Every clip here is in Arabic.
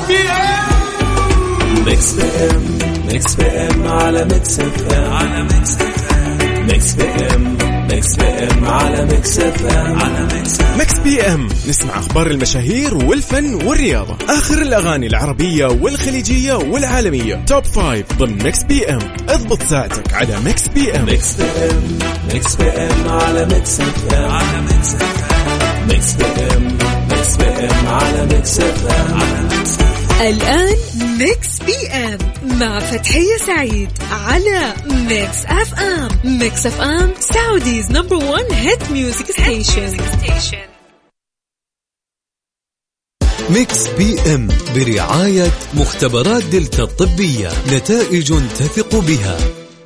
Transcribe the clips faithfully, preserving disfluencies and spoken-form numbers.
بي ام. ميكس بي ام ميكس بي ام على ميكس اف ام على ميكس اف ام. ميكس بي ام ميكس بي ام على ميكس اف ام على ميكس. ميكس بي ام نسمع اخبار المشاهير والفن والرياضة، اخر الاغاني العربية والخليجية والعالمية، توب فايف ضمن ميكس بي ام. اضبط ساعتك على ميكس بي ام. ميكس بي ام ميكس بي ام على ميكس اف ام على ميكس اف ام. ميكس بي ام ميكس بي ام على ميكس اف ام على ميكس. الآن ميكس بي ام مع فتحية سعيد على ميكس اف ام. ميكس اف ام سعوديز نمبر ون هيت ميوزك ستيشن. ميكس بي ام برعاية مختبرات دلتا الطبية، نتائج تثق بها.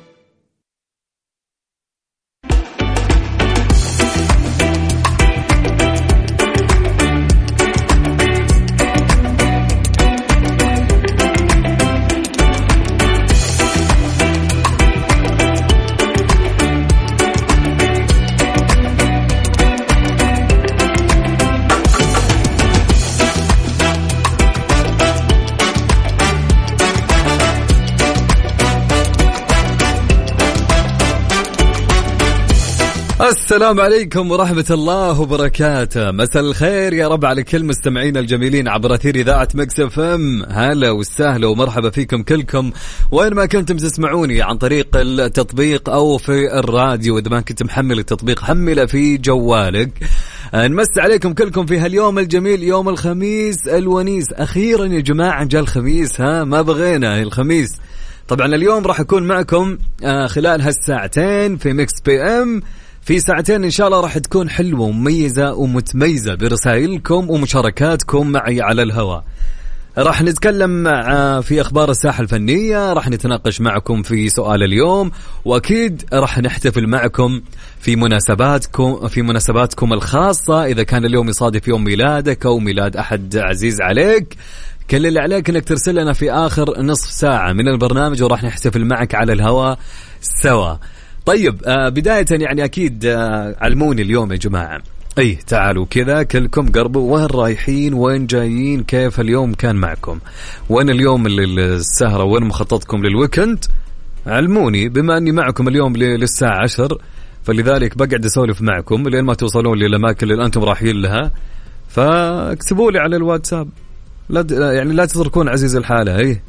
السلام عليكم ورحمة الله وبركاته. مساء الخير يا رب على كل مستمعين الجميلين عبر أثير إذاعة ميكس اف ام. هلا وسهلا ومرحبا فيكم كلكم وين ما كنتم تسمعوني، عن طريق التطبيق أو في الراديو. إذا ما كنت محمل التطبيق حمله في جوالك. نمس عليكم كلكم في هاليوم الجميل، يوم الخميس الونيس. أخيرا يا جماعة جاء الخميس، ها ما بغينا الخميس. طبعا اليوم راح أكون معكم خلال هالساعتين في ميكس بي ام. في ساعتين إن شاء الله راح تكون حلوة ومميزة ومتميزة برسائلكم ومشاركاتكم معي على الهواء. راح نتكلم في أخبار الساحة الفنية، راح نتناقش معكم في سؤال اليوم، وأكيد راح نحتفل معكم في مناسباتكم في مناسباتكم الخاصة. إذا كان اليوم يصادف يوم ميلادك أو ميلاد أحد عزيز عليك، كل اللي عليك إنك ترسل لنا في آخر نصف ساعة من البرنامج وراح نحتفل معك على الهواء سوا. طيب آه بداية يعني أكيد آه علموني اليوم يا جماعة. أي تعالوا كذا كلكم قربوا، وين رايحين وين جايين، كيف اليوم كان معكم، وين اليوم السهرة، وين مخططكم للويكند. علموني بما أني معكم اليوم للساعة عشر، فلذلك بقعد أسولف معكم لين ما توصلون للأماكن اللي أنتم رايحين لها. فاكتبوا لي على الواتساب، لا يعني لا تتركون عزيز الحالة. ايه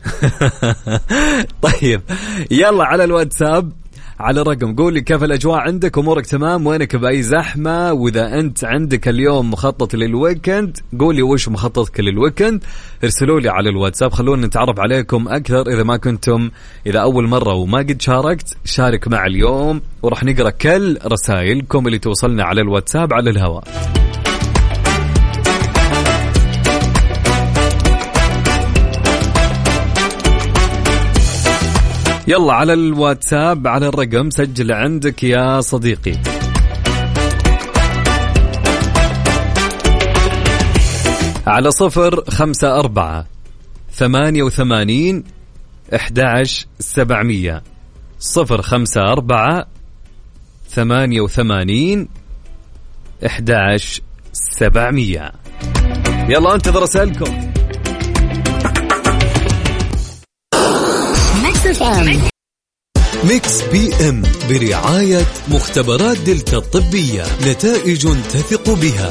طيب يلا على الواتساب على الرقم، قول لي كيف الأجواء عندك، أمورك تمام، وينك بأي زحمة، وإذا أنت عندك اليوم مخطط للويكند قول لي وش مخططك للويكند. ارسلوا لي على الواتساب، خلونا نتعرف عليكم أكثر. إذا ما كنتم إذا أول مرة وما قد شاركت، شارك مع اليوم ورح نقرأ كل رسائلكم اللي توصلنا على الواتساب على الهواء. يلا على الواتساب على الرقم، سجل عندك يا صديقي. على صفر خمسة أربعة ثمانية وثمانين إحداش سبعمية. صفر خمسة أربعة ثمانية وثمانين إحداش سبعمية. يلا انتظر رسائلكم. ميكس بي ام برعاية مختبرات دلتا الطبية، نتائج تثق بها.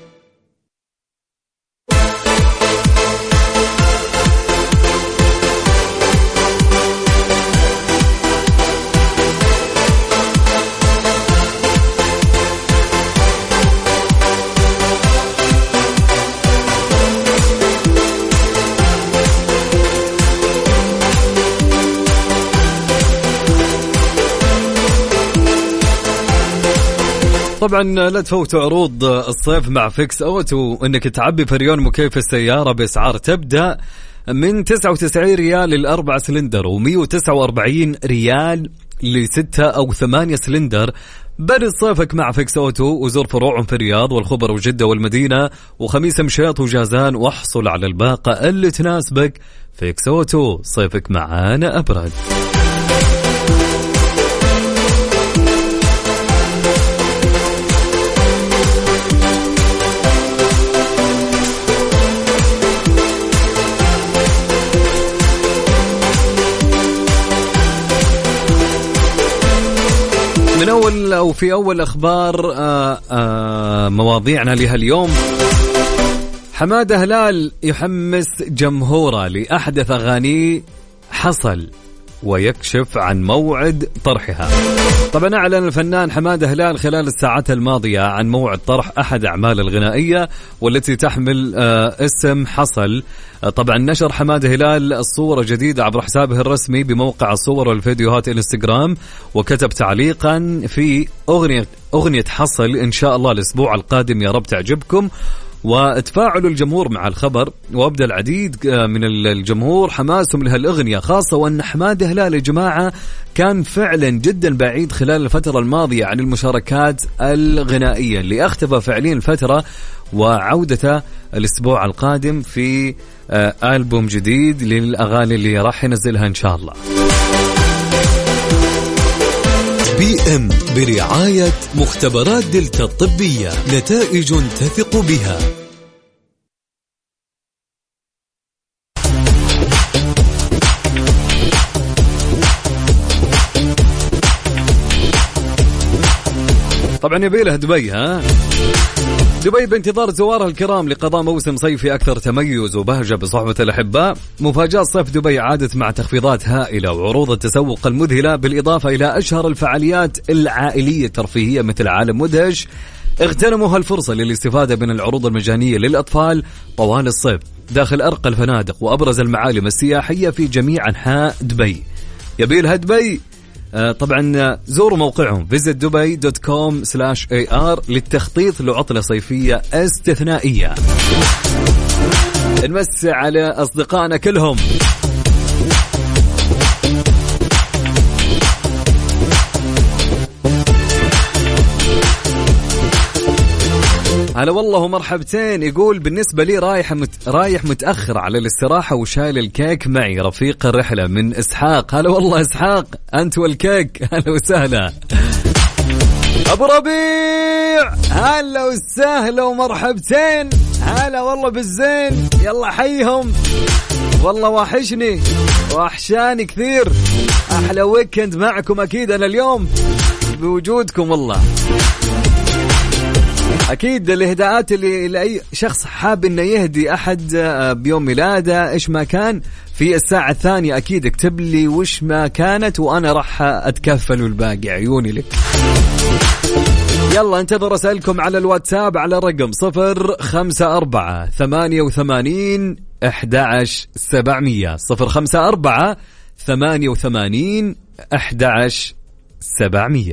طبعا لا تفوتوا عروض الصيف مع فيكس أوتو، انك تعبي فريون مكيف السيارة بأسعار تبدأ من تسعة وتسعين ريال للأربع سلندر، ومية وتسعة وأربعين ريال لستة أو ثمانية سلندر. برد صيفك مع فيكس أوتو، وزور فروعهم في الرياض والخبر وجدة والمدينة وخميس مشيط وجازان، واحصل على الباقة اللي تناسبك. فيكس أوتو، صيفك معانا أبرد. نبدأ في أول أخبار آآ آآ مواضيعنا لها اليوم. حمادة هلال يحمس جمهوره لأحدث أغانيه حصل ويكشف عن موعد طرحها. طبعا أعلن الفنان حمادة هلال خلال الساعات الماضية عن موعد طرح أحد أعماله الغنائية والتي تحمل اسم حصل. طبعا نشر حمادة هلال الصورة جديدة عبر حسابه الرسمي بموقع الصور والفيديوهات الانستغرام، وكتب تعليقا في أغنية أغنية حصل إن شاء الله الأسبوع القادم يا رب تعجبكم. وتفاعل الجمهور مع الخبر، وأبدأ العديد من الجمهور حماسهم لهالأغنية، خاصة وأن حمادة هلال يا جماعة كان فعلا جدا بعيد خلال الفترة الماضية عن المشاركات الغنائية اللي اختفى فعليا الفترة، وعودته الأسبوع القادم في ألبوم جديد للأغاني اللي راح ينزلها إن شاء الله. بي ام برعاية مختبرات دلتا الطبية، نتائج تثق بها. طبعا يبيلها دبي، ها دبي بانتظار زوارها الكرام لقضاء موسم صيفي أكثر تميز وبهجة بصحبة الأحباء. مفاجأة صيف دبي عادت مع تخفيضات هائلة وعروض التسوق المذهلة، بالإضافة إلى أشهر الفعاليات العائلية الترفيهية مثل عالم مدهش. اغتنموا هالفرصة للاستفادة من العروض المجانية للأطفال طوال الصيف داخل أرقى الفنادق وأبرز المعالم السياحية في جميع أنحاء دبي. يبيلها دبي. آه طبعا زوروا موقعهم فيزيت دبي دوت كوم سلاش اي ار للتخطيط لعطلة صيفية استثنائية. نمس على أصدقائنا كلهم. هلا والله ومرحبتين. يقول بالنسبة لي رايح مت... رايح متأخر على الاستراحة وشايل الكيك معي، رفيق الرحلة من إسحاق. هلا والله إسحاق، أنت والكيك. هلا وسهلا. أبو ربيع هلا وسهلا ومرحبتين. هلا والله بالزين، يلا حيهم. والله واحشني وحشاني كثير. أحلى ويكند معكم أكيد أنا اليوم بوجودكم. والله أكيد الإهداءات اللي لأي شخص حاب إنه يهدي أحد بيوم ميلاده إيش ما كان في الساعة الثانية أكيد اكتب لي وش ما كانت وأنا راح أتكفل والباقي عيوني لك. يلا انتظر رسائلكم على الواتساب على الرقم صفر خمسة أربعة ثمانية وثمانين أحد عشر سبعمية صفر خمسة أربعة ثمانية وثمانين أحد عشر سبعمية.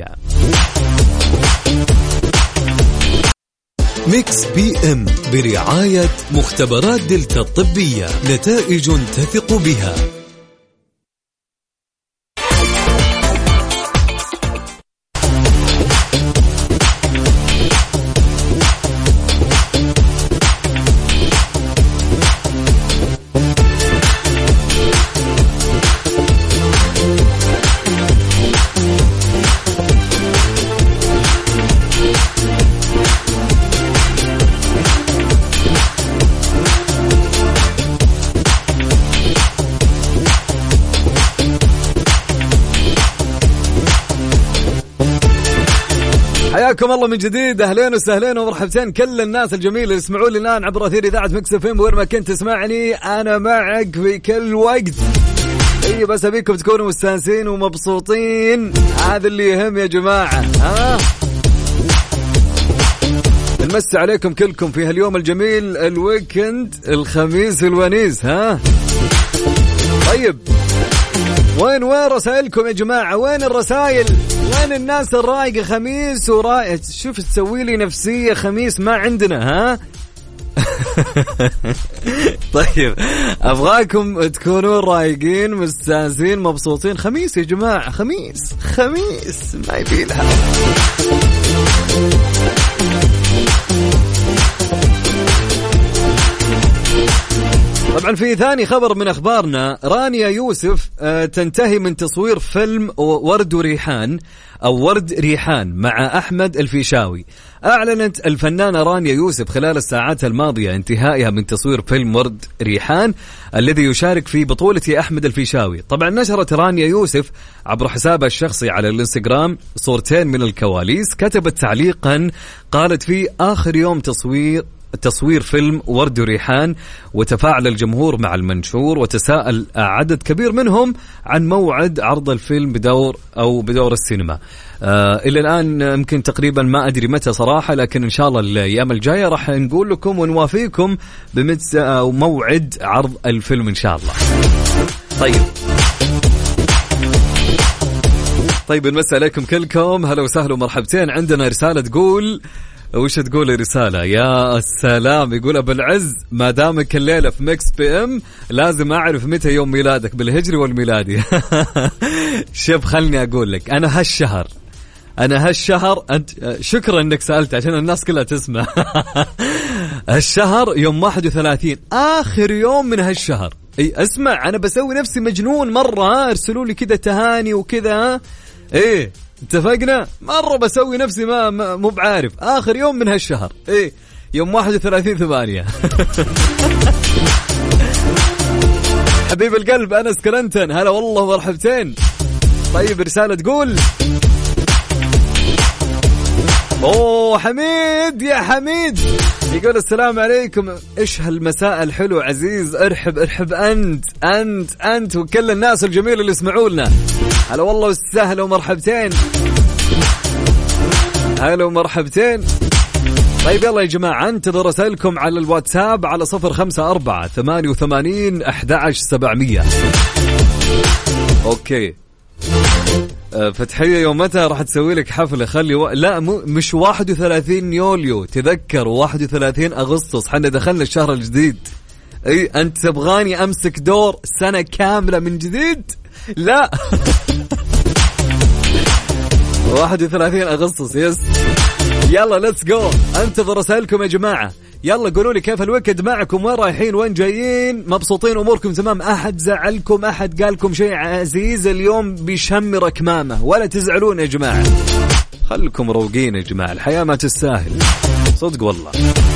ميكس بي ام برعاية مختبرات دلتا الطبية، نتائج تثق بها. حياكم الله من جديد، اهلين وسهلين ومرحبتين كل الناس الجميله اللي يسمعون لي الان عبر اثير اذاعه مكس اف ام. وين ما كنت تسمعني انا معك في كل وقت. اي بس ابيكم تكونوا مستانسين ومبسوطين، هذا اللي يهم يا جماعه. ها نمس عليكم كلكم في هاليوم الجميل الويكند الخميس الونيس. ها طيب وين وين رسائلكم يا جماعة؟ وين الرسائل؟ وين الناس الرايقة؟ خميس ورايق، شوف تسوي لي نفسية خميس ما عندنا. ها طيب أبغاكم تكونوا رايقين مستانسين مبسوطين. خميس يا جماعة، خميس خميس ما يبي لها. طبعا طبعا في ثاني خبر من أخبارنا، رانيا يوسف تنتهي من تصوير فيلم ورد وريحان أو ورد ريحان مع أحمد الفيشاوي. أعلنت الفنانة رانيا يوسف خلال الساعات الماضية انتهائها من تصوير فيلم ورد ريحان الذي يشارك في بطولة أحمد الفيشاوي. طبعا نشرت رانيا يوسف عبر حسابها الشخصي على الانستغرام صورتين من الكواليس، كتبت تعليقا قالت فيه آخر يوم تصوير تصوير فيلم ورد وريحان، وتفاعل الجمهور مع المنشور وتساءل عدد كبير منهم عن موعد عرض الفيلم بدور أو بدور السينما. آه إلى الآن يمكن تقريبا ما أدري متى صراحة، لكن إن شاء الله الأيام الجاية راح نقول لكم ونوافيكم بمتى أو موعد عرض الفيلم إن شاء الله. طيب طيب نمسي عليكم كلكم، هلا وسهلا ومرحبتين. عندنا رسالة تقول، وش تقول رسالة؟ يا السلام، يقول أبو العز ما دامك الليلة في ميكس بي ام لازم أعرف متى يوم ميلادك بالهجري والميلادي. شوف خلني أقول لك، أنا هالشهر أنا هالشهر أنت شكرا أنك سألت عشان الناس كلها تسمع. الشهر يوم واحد وثلاثين، آخر يوم من هالشهر. أي اسمع، أنا بسوي نفسي مجنون مرة، ارسلوا لي كذا تهاني وكذا، إيه اتفقنا، مرة بسوي نفسي ما, ما مو بعارف. آخر يوم من هالشهر إيه يوم واحد وثلاثين ثمانية. حبيب القلب أنس كرنتن، هلا والله مرحبتين. طيب رسالة تقول، أوه حميد يا حميد، يقول السلام عليكم، إيش هالمساء الحلو عزيز، ارحب ارحب أنت أنت أنت وكل الناس الجميلة اللي يسمعوا لنا. هلا والله والسهل ومرحبتين، هلا ومرحبتين. طيب يلا يا جماعة، انتظر رسائلكم على الواتساب على صفر خمسة أربعة ثمانية وثمانين أحد عشر سبعمية. أوكي فتحية، يوم متى راح تسوي لك حفلة؟ خلي و... لا مو مش واحد وثلاثين يوليو، تذكر واحد وثلاثين أغسطس، حنا دخلنا الشهر الجديد. اي انت تبغاني امسك دور سنة كاملة من جديد؟ لا. واحد وثلاثين أغسطس يس. يلا ليتس جو، انتظر رسائلكم يا جماعة. يلا قولوا لي كيف الويكند معكم، وين رايحين وين جايين، مبسوطين اموركم تمام، احد زعلكم، احد قالكم شيء عزيز اليوم بيشمر كمامه، ولا تزعلون يا جماعة، خلكم روقين يا جماعة، الحياة ما تستاهل صدق والله.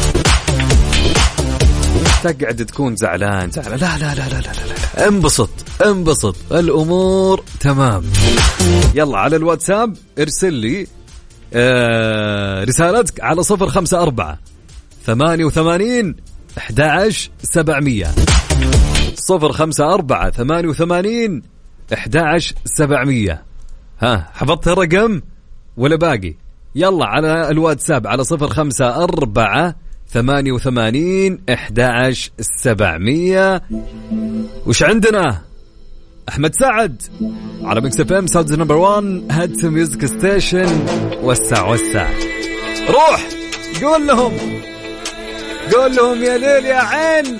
تقعد تكون زعلان زعلان لا لا لا لا لا لا، انبسط انبسط، الامور تمام. يلا على الواتساب ارسل لي آه رسالتك على صفر خمسة أربعة ثمانية وثمانين أحد عشر سبعمية، صفر خمسة أربعة ثمانية وثمانين أحد عشر سبعمية. ها حفظت الرقم ولا باقي؟ يلا على الواتساب على صفر خمسة أربعة ثمانية وثمانين أحد عشر سبعمية. وش عندنا؟ أحمد سعد على ميكس اف ام ساوند نمبر وان هيد ميوزك ستيشن. وسع وسع، روح قول لهم قول لهم يا ليل يا عين.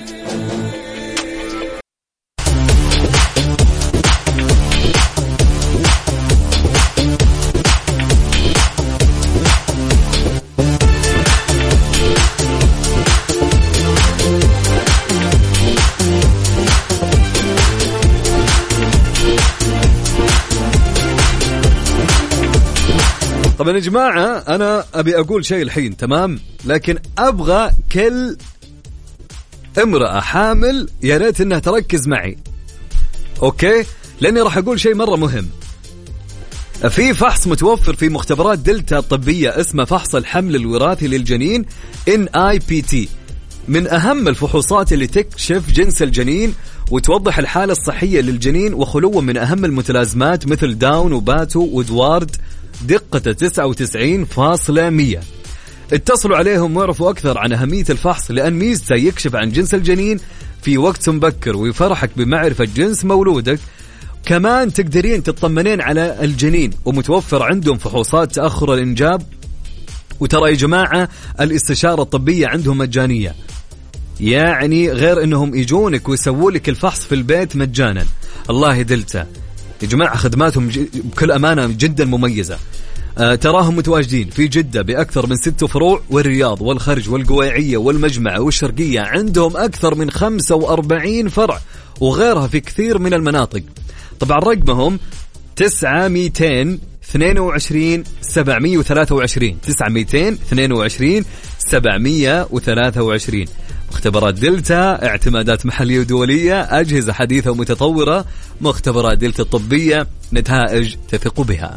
طبعا يا جماعة أنا أبي أقول شيء الحين تمام، لكن أبغى كل امرأة حامل يا ريت إنها تركز معي، أوكي؟ لأني راح أقول شيء مرة مهم. في فحص متوفر في مختبرات دلتا الطبية اسمه فحص الحمل الوراثي للجنين إن آي بي تي، من أهم الفحوصات اللي تكشف جنس الجنين وتوضح الحالة الصحية للجنين وخلوه من أهم المتلازمات مثل داون وباتو ودوارد، دقته تسعة وتسعين فاصلة مية. اتصلوا عليهم واعرفوا أكثر عن أهمية الفحص، لأن ميزته يكشف عن جنس الجنين في وقت مبكر ويفرحك بمعرفة جنس مولودك. كمان تقدرين تطمنين على الجنين، ومتوفر عندهم فحوصات تأخر الإنجاب. وترى يا جماعة الاستشارة الطبية عندهم مجانية، يعني غير أنهم يجونك ويسووا لك الفحص في البيت مجانا. الله دلتا يا جماعة خدماتهم بكل أمانة جدا مميزة. آه تراهم متواجدين في جدة بأكثر من ست فروع، والرياض والخرج والقويعية والمجمع والشرقية عندهم أكثر من خمسة وأربعين فرع، وغيرها في كثير من المناطق. طبعا رقمهم تسعة ميتين اثنين وعشرين سبعمية وثلاثة وعشرين تسعة ميتين اثنين وعشرين سبعمية وثلاثة وعشرين. مختبرات دلتا، اعتمادات محلية ودولية، أجهزة حديثة ومتطورة. مختبرات دلتا الطبية، نتائج تثق بها.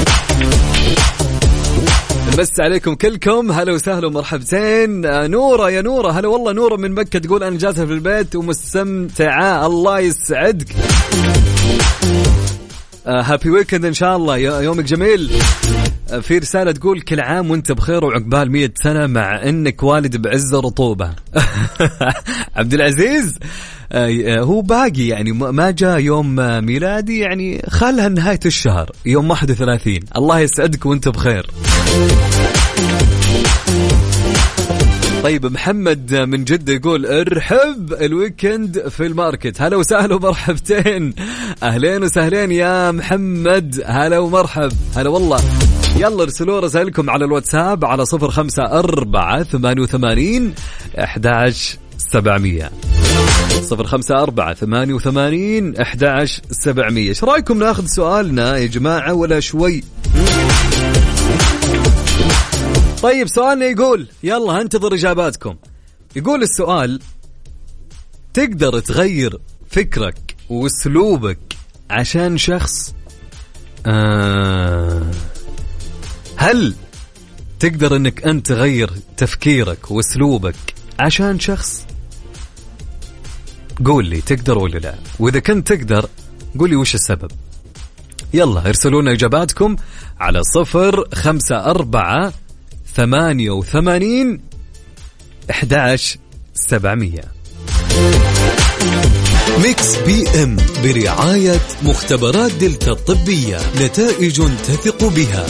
بس عليكم كلكم، هلا وسهلا ومرحبتين. نورة يا نورة، هلا والله. نورة من مكة تقول أنا جالسة في البيت ومستمتعة، الله يسعدك. هابي ويكند إن شاء الله، يومك جميل. في رسالة تقول كل عام وانت بخير وعقبال مية سنة مع انك والد بعز رطوبة. عبد العزيز هو باقي يعني ما جاء يوم ميلادي، يعني خلها نهاية الشهر يوم واحد وثلاثين. الله يسعدك وانت بخير. طيب محمد من جدة يقول ارحب الويكند في الماركت. هلا وسهلا ومرحبتين، اهلين وسهلين يا محمد، هلا ومرحب، هلا والله. يلا ارسلوا رسائلكم على الواتساب على صفر خمسة أربعة ثمانية وثمانين أحد عشر سبعمية صفر خمسة أربعة ثمانية وثمانين أحد عشر سبعمية. ايش رايكم ناخذ سؤالنا يا جماعة ولا شوي؟ طيب سؤالنا يقول، يلا هنتظر إجاباتكم. يقول السؤال: تقدر تغير فكرك واسلوبك عشان شخص؟ آه هل تقدر انك انت تغير تفكيرك واسلوبك عشان شخص؟ قول لي تقدر ولا لا، واذا كنت تقدر قول لي وش السبب. يلا ارسلوا لنا اجاباتكم على صفر خمسة أربعة ثمانية وثمانين أحد عشر سبعمية. ميكس بي ام برعاية مختبرات دلتا الطبية، نتائج تثق بها.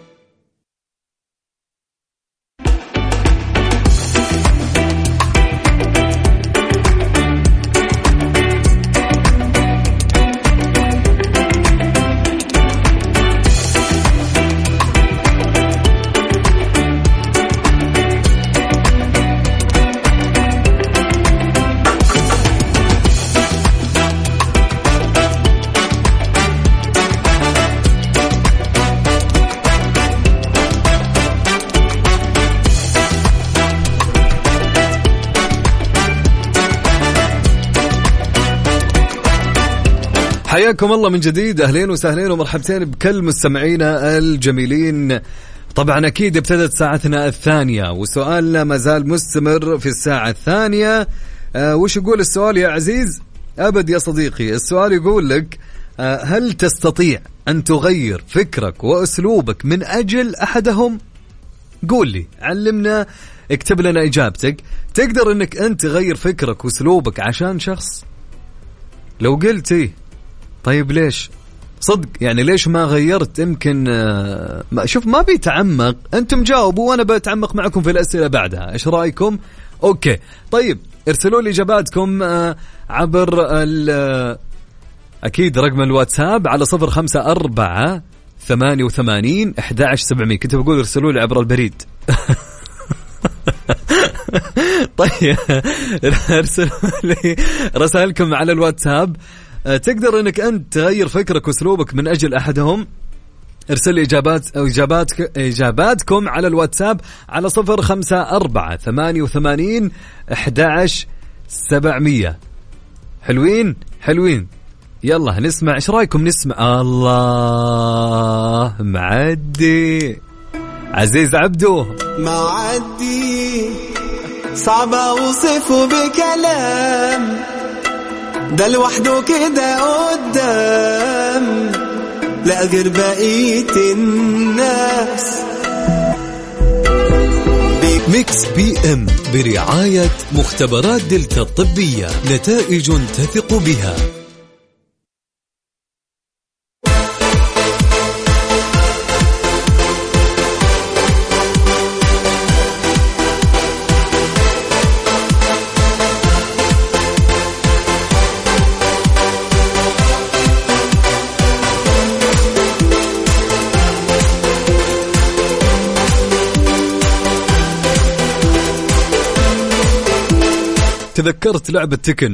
حياكم الله من جديد، أهلين وسهلين ومرحبتين بكل مستمعينا الجميلين. طبعا أكيد ابتدت ساعتنا الثانية وسؤالنا ما زال مستمر في الساعة الثانية. آه وش يقول السؤال يا عزيز؟ أبد يا صديقي، السؤال يقول لك آه هل تستطيع أن تغير فكرك وأسلوبك من أجل أحدهم؟ قول لي، علمنا، اكتب لنا إجابتك. تقدر أنك أنت تغير فكرك وأسلوبك عشان شخص؟ لو قلت إيه طيب ليش؟ صدق يعني ليش ما غيرت؟ يمكن آه شوف ما بيتعمق، أنتم جاوبوا وأنا بتعمق معكم في الأسئلة بعدها. إيش رأيكم؟ أوكي طيب ارسلوا لي إجاباتكم آه عبر ال أكيد رقم الواتساب على صفر خمسة أربعة ثمانية وثمانين أحد عشر سبعمية. كنت بقول ارسلوا لي عبر البريد. طيب ارسلوا لي رسائلكم على الواتساب. تقدر انك انت تغير فكرك واسلوبك من اجل احدهم؟ ارسل لي اجابات او اجاباتك اجاباتكم على الواتساب على صفر خمسة أربعة ثمانية وثمانين أحد عشر سبعمية. حلوين حلوين. يلا نسمع، ايش رايكم نسمع؟ الله معدي عزيز عبدو معدي صعب اوصفه بكلام، ده لوحده كده قدام لا غير بقية الناس. ميكس بي ام برعاية مختبرات دلتا الطبية، نتائج تثق بها. تذكرت لعبة تكن.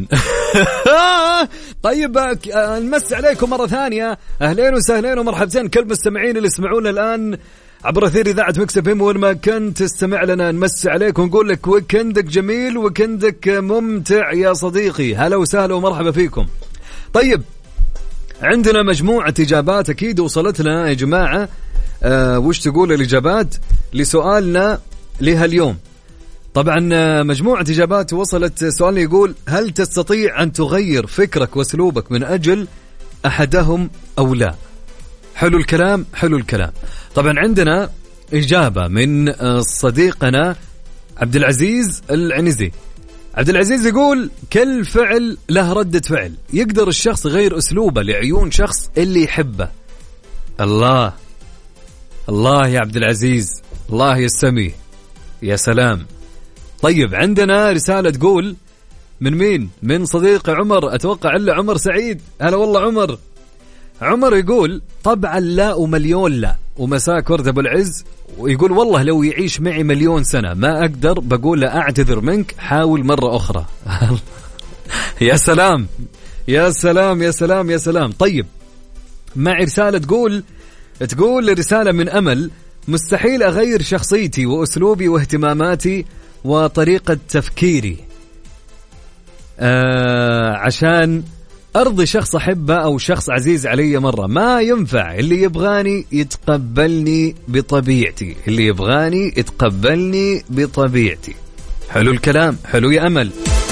طيب نمس عليكم مرة ثانية، أهلين وسهلين ومرحبتين كل مستمعين اللي يسمعونا الآن عبر أثير إذاعة مكس اف ام وين ما كنت تستمع لنا. نمس عليك ونقول لك ويكندك جميل ويكندك ممتع يا صديقي. هلا وسهلا ومرحبا فيكم. طيب عندنا مجموعة إجابات أكيد وصلت لنا يا جماعة. أه وش تقول الإجابات لسؤالنا لهاليوم؟ طبعا مجموعة إجابات وصلت. سؤالنا يقول هل تستطيع أن تغير فكرك وأسلوبك من أجل أحدهم أو لا؟ حلو الكلام حلو الكلام. طبعا عندنا إجابة من صديقنا عبد العزيز العنزي. عبد العزيز يقول كل فعل له ردة فعل، يقدر الشخص يغير أسلوبه لعيون شخص اللي يحبه. الله الله يا عبد العزيز، الله يسميه، يا سلام. طيب عندنا رسالة تقول من مين؟ من صديق عمر، أتوقع إلا عمر سعيد. هلا والله عمر. عمر يقول طبعا لا ومليون لا، ومساك ورد أبو العز. ويقول والله لو يعيش معي مليون سنة ما أقدر بقول له أعتذر منك، حاول مرة أخرى. يا سلام يا سلام يا سلام يا سلام. طيب مع رسالة تقول تقول رسالة من أمل مستحيل أغير شخصيتي وأسلوبي واهتماماتي وطريقة تفكيري آه عشان أرضي شخص أحبه أو شخص عزيز علي مرة. ما ينفع، اللي يبغاني يتقبلني بطبيعتي، اللي يبغاني يتقبلني بطبيعتي. حلو الكلام حلو يا أمل.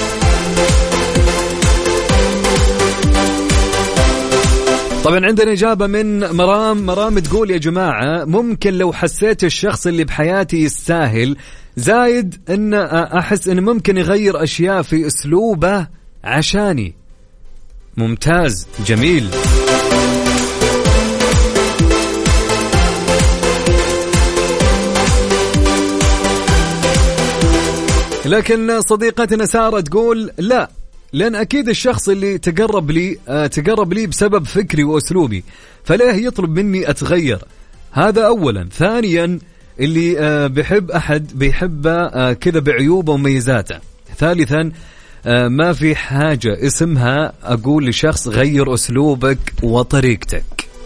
طبعا عندنا إجابة من مرام. مرام تقول يا جماعة ممكن لو حسيت الشخص اللي بحياتي يستاهل، زايد أن أحس أنه ممكن يغير أشياء في أسلوبه عشاني. ممتاز جميل. لكن صديقتنا سارة تقول لا، لأن أكيد الشخص اللي تقرب لي آه تقرب لي بسبب فكري وأسلوبي، فليه يطلب مني أتغير؟ هذا أولا. ثانيا اللي آه بيحب أحد بيحبه آه كذا بعيوبه وميزاته. ثالثا آه ما في حاجة اسمها أقول لشخص غير أسلوبك وطريقتك.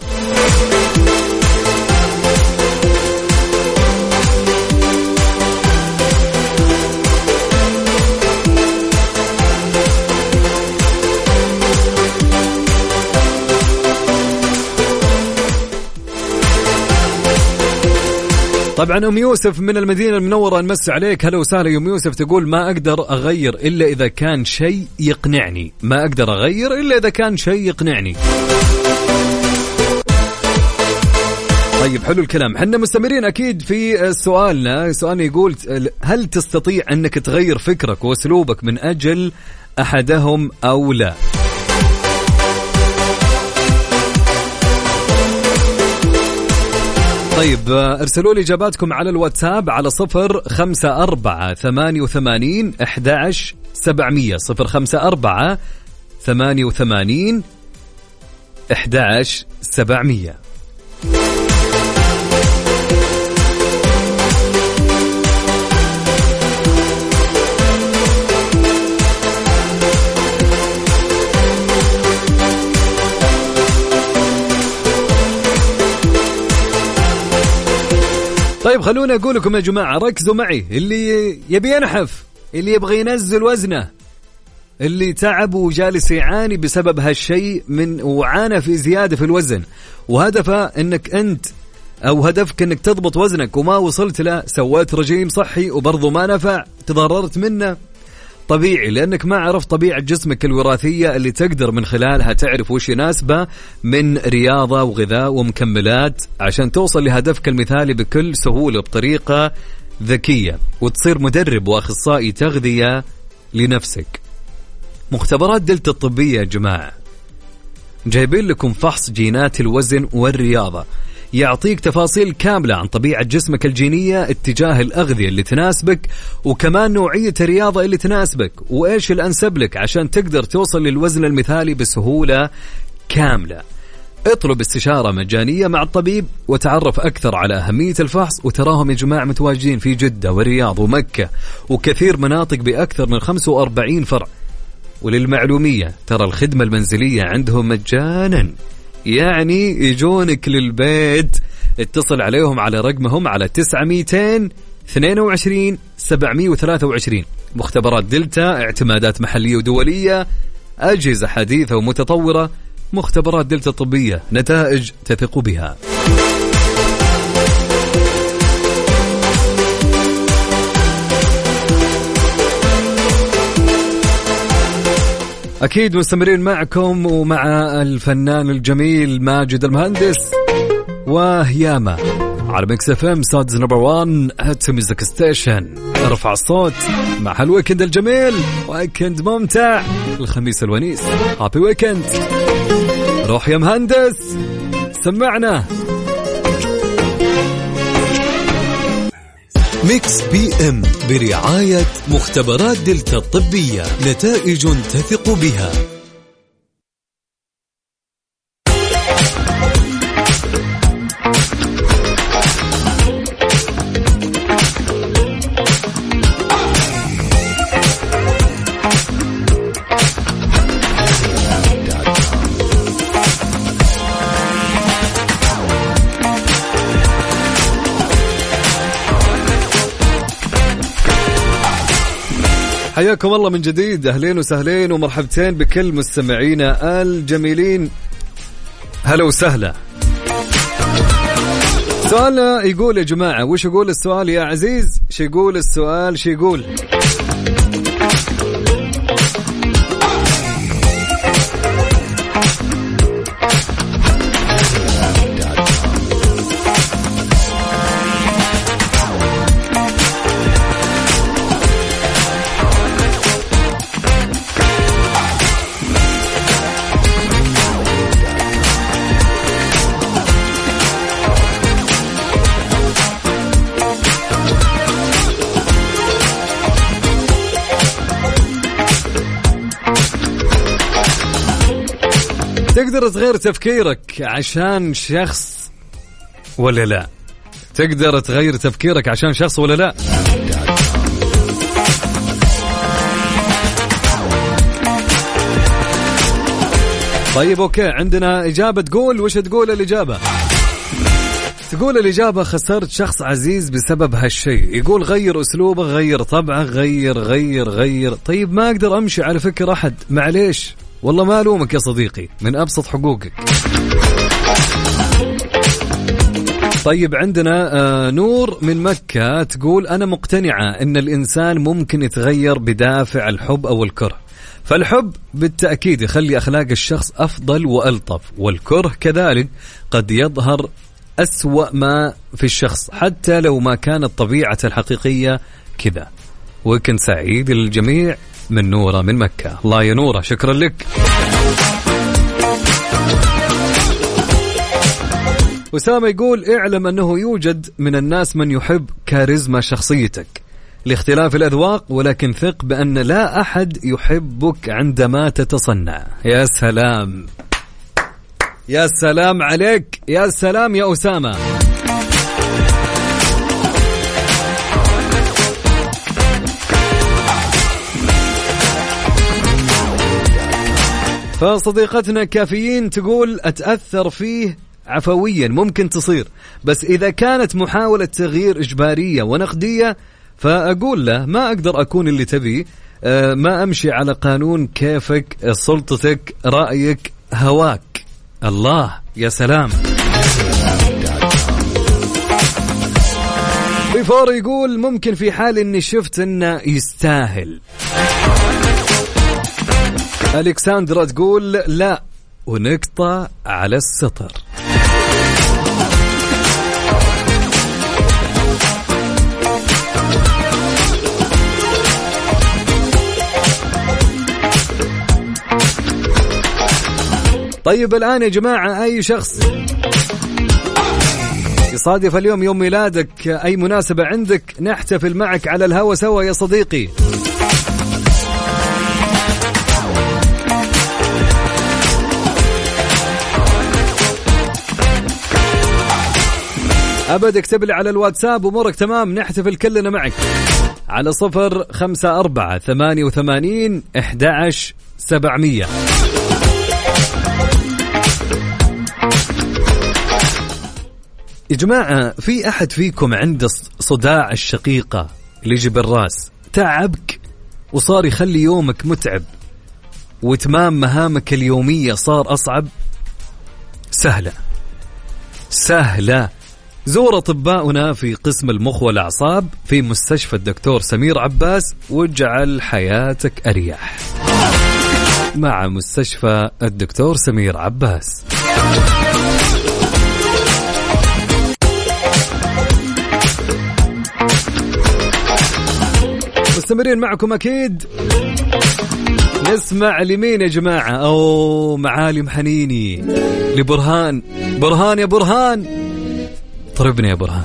طبعا أم يوسف من المدينة المنورة نمس عليك. هلا وسهلا يا أم يوسف. تقول ما أقدر أغير إلا إذا كان شيء يقنعني، ما أقدر أغير إلا إذا كان شيء يقنعني. طيب حلو الكلام. حنا مستمرين أكيد في سؤالنا. سؤالنا يقول هل تستطيع أنك تغير فكرك وأسلوبك من أجل أحدهم أو لا؟ طيب ارسلوا لي إجاباتكم على الواتساب على صفر خمسة أربعة ثمانية وثمانين أحد عشر سبعمية. صفر خمسة أربعة ثمانية وثمانين أحد عشر سبعمية. طيب خلوني أقول لكم يا جماعة ركزوا معي. اللي يبي ينحف، اللي يبغى ينزل وزنه، اللي تعب وجالس يعاني بسبب هالشيء من وعانى في زيادة في الوزن، وهدفه انك انت او هدفك انك تضبط وزنك وما وصلت له، سويت رجيم صحي وبرضو ما نفع، تضررت منه، طبيعي لأنك ما عرفت طبيعة جسمك الوراثية اللي تقدر من خلالها تعرف وش يناسبه من رياضة وغذاء ومكملات عشان توصل لهدفك المثالي بكل سهولة بطريقة ذكية وتصير مدرب وأخصائي تغذية لنفسك. مختبرات دلتا الطبية يا جماعة جايبين لكم فحص جينات الوزن والرياضة، يعطيك تفاصيل كاملة عن طبيعة جسمك الجينية اتجاه الأغذية اللي تناسبك، وكمان نوعية الرياضة اللي تناسبك وإيش الأنسب لك عشان تقدر توصل للوزن المثالي بسهولة كاملة. اطلب استشارة مجانية مع الطبيب وتعرف أكثر على أهمية الفحص. وتراهم يا جماعة متواجدين في جدة والرياض ومكة وكثير مناطق بأكثر من خمسة وأربعين فرع. وللمعلومية ترى الخدمة المنزلية عندهم مجانا، يعني يجونك للبيت. اتصل عليهم على رقمهم على تسعة مئتين اثنين وعشرين سبعمية وثلاثة وعشرين. مختبرات دلتا، اعتمادات محلية ودولية، أجهزة حديثة ومتطورة. مختبرات دلتا الطبية، نتائج تثق بها. أكيد مستمرين معكم ومع الفنان الجميل ماجد المهندس وهياما على ميكس اف ام سادز نمبر واحد هات ميوزك ستيشن. ارفع الصوت مع هالويكند الجميل، ويكند ممتع، الخميس الونيس. هابي ويكند. روح يا مهندس سمعنا. ميكس بي ام برعاية مختبرات دلتا الطبية، نتائج تثق بها. حياكم الله من جديد، أهلين وسهلين ومرحبتين بكل مستمعينا الجميلين. هلا وسهلا. سؤال يقول يا جماعة، وش يقول السؤال يا عزيز؟ شو يقول السؤال؟ شو يقول؟ تقدر تغير تفكيرك عشان شخص ولا لا؟ تقدر تغير تفكيرك عشان شخص ولا لا؟ طيب اوكي، عندنا إجابة تقول، وش تقول الإجابة؟ تقول الإجابة خسرت شخص عزيز بسبب هالشيء. يقول غير أسلوبه، غير طبعه، غير غير غير. طيب ما أقدر أمشي على فكر أحد، معليش والله ما ألومك يا صديقي، من أبسط حقوقك. طيب عندنا آه نور من مكة تقول أنا مقتنعة أن الإنسان ممكن يتغير بدافع الحب أو الكره. فالحب بالتأكيد يخلي أخلاق الشخص أفضل وألطف، والكره كذلك قد يظهر أسوأ ما في الشخص حتى لو ما كانت طبيعته الحقيقية كذا. وكن سعيد للجميع من نورة من مكة. الله يا نورة، شكرا لك. أسامة يقول اعلم أنه يوجد من الناس من يحب كاريزما شخصيتك لاختلاف الأذواق، ولكن ثق بأن لا أحد يحبك عندما تتصنع. يا سلام يا سلام عليك، يا سلام يا أسامة. فصديقتنا كافيين تقول أتأثر فيه عفويا، ممكن تصير، بس إذا كانت محاولة تغيير إجبارية ونقدية فأقول له ما أقدر أكون اللي تبي، أه ما أمشي على قانون كيفك، سلطتك، رأيك، هواك. الله يا سلام. بيفور يقول ممكن في حال إني شفت إنه يستاهل. ألكساندرا تقول لا، ونقطة على السطر. طيب الآن يا جماعة أي شخص يصادف اليوم يوم ميلادك، أي مناسبة عندك، نحتفل معك على الهوا سوا يا صديقي. أبد اكتب لي على الواتساب أمورك تمام، نحتفل كلنا معك على صفر خمسة أربعة ثمانية وثمانين أحد عشر سبعمية. يا جماعة في أحد فيكم عنده صداع الشقيقة اللي يجي بالراس، تعبك وصار يخلي يومك متعب وتمام مهامك اليومية صار أصعب؟ سهلة سهلة، زور أطباؤنا في قسم المخ والأعصاب في مستشفى الدكتور سمير عباس واجعل حياتك أريح مع مستشفى الدكتور سمير عباس. مستمرين معكم أكيد. نسمع لمين يا جماعة؟ أو معالم حنيني لبرهان. برهان يا برهان، طربنا يا برهان.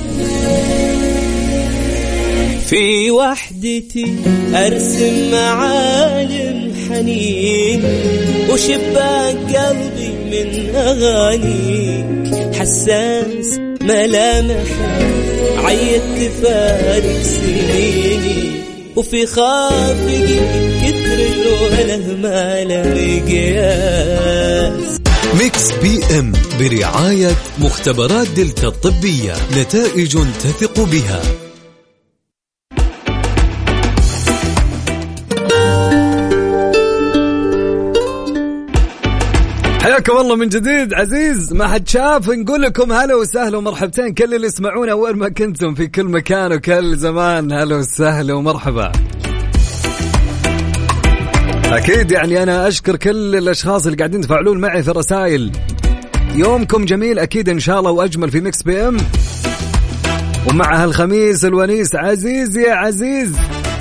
في وحدتي أرسم معالم حنين وشباك قلبي من أغانيك، حساس ملامحك عيدت فارق سنيني، وفي خافقي كتر الوله ما له مقياس. ميكس بي ام برعاية مختبرات دلتا الطبية، نتائج تثق بها. حياكم الله من جديد عزيز، ما حد شاف نقول لكم هلا وسهلا ومرحبتين كل اللي يسمعونا وين ما كنتم في كل مكان وكل زمان، هلا وسهلا ومرحبا. أكيد يعني أنا أشكر كل الأشخاص اللي قاعدين تفاعلون معي في الرسائل. يومكم جميل أكيد إن شاء الله وأجمل في ميكس بي ام، ومع هالخميس الونيس عزيز يا عزيز.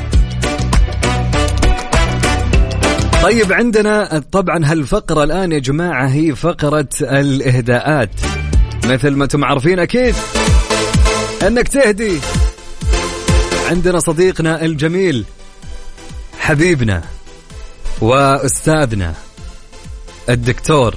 طيب عندنا طبعا هالفقرة الآن يا جماعة هي فقرة الإهداءات، مثل ما انتم عارفين أكيد أنك تهدي. عندنا صديقنا الجميل حبيبنا وأستاذنا الدكتور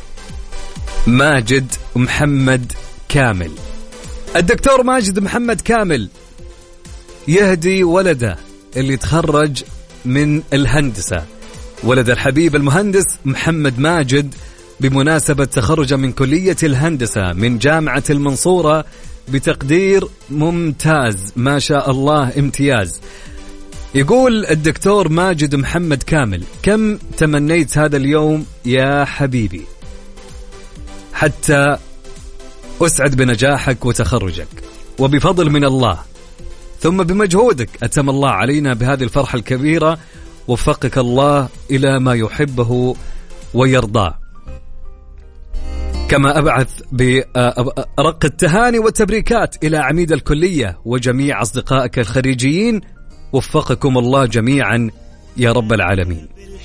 ماجد محمد كامل. الدكتور ماجد محمد كامل يهدي ولده اللي تخرج من الهندسة، ولد الحبيب المهندس محمد ماجد، بمناسبة تخرجه من كلية الهندسة من جامعة المنصورة بتقدير ممتاز ما شاء الله امتياز. يقول الدكتور ماجد محمد كامل: كم تمنيت هذا اليوم يا حبيبي حتى أسعد بنجاحك وتخرجك، وبفضل من الله ثم بمجهودك أتم الله علينا بهذه الفرحة الكبيرة، وفقك الله إلى ما يحبه ويرضاه. كما أبعث برق التهاني والتبريكات إلى عميد الكلية وجميع أصدقائك الخريجيين، وفقكم الله جميعا يا رب العالمين.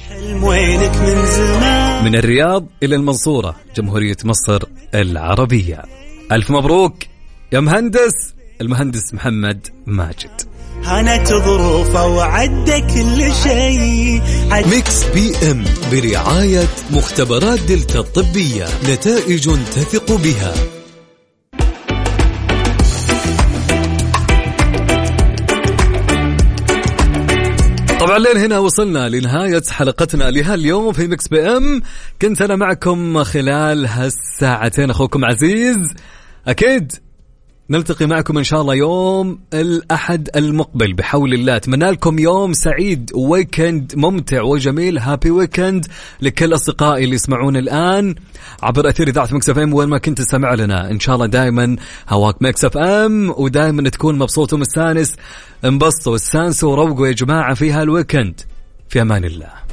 من الرياض إلى المنصورة جمهورية مصر العربية، ألف مبروك يا مهندس المهندس محمد ماجد. هانت ظروفه وعدى كل شيء. ميكس بي ام برعاية مختبرات دلتا الطبية، نتائج تثق بها. طبعا لين هنا وصلنا لنهاية حلقتنا لهاليوم في ميكس بي ام. كنت أنا معكم خلال هالساعتين أخوكم عزيز. أكيد نلتقي معكم إن شاء الله يوم الأحد المقبل بحول الله. أتمنى لكم يوم سعيد، ويكند ممتع وجميل. هابي ويكند لكل أصدقائي اللي يسمعون الآن عبر أثير إذاعة ميكس اف ام وين ما كنت تسمع لنا. إن شاء الله دائما هواك ميكس اف ام، ودائما تكون مبسوط ومستانس. انبسطوا واستانسوا وروقوا يا جماعة في هالويكند. في أمان الله.